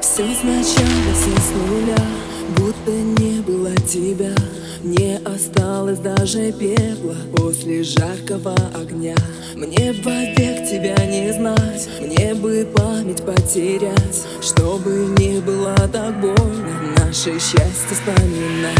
Все сначала, все с нуля, будто не было тебя. Не осталось даже пепла после жаркого огня. Мне вовек тебя не знать, мне бы память потерять, чтобы не было так больно наше счастье вспоминать.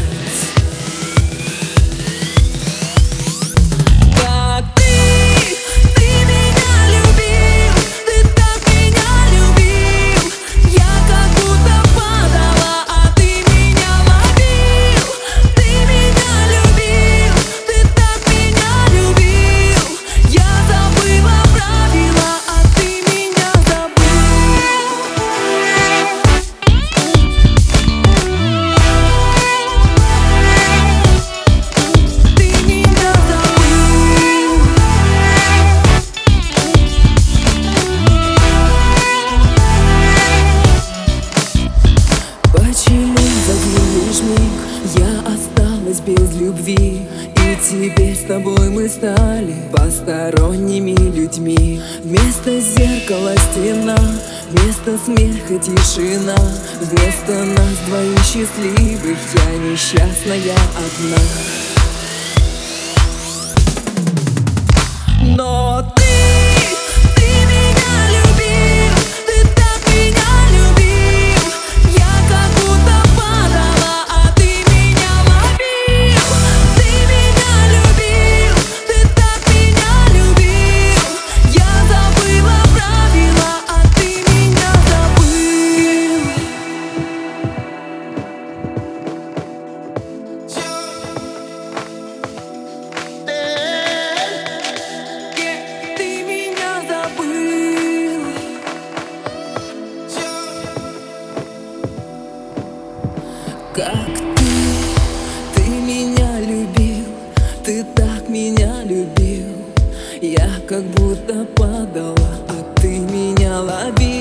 Я осталась без любви, и теперь с тобой мы стали посторонними людьми. Вместо зеркала стена, вместо смеха тишина, вместо нас двоих счастливых я несчастная одна. Но ты как ты меня любил, ты так меня любил. Я как будто падала, а ты меня ловил.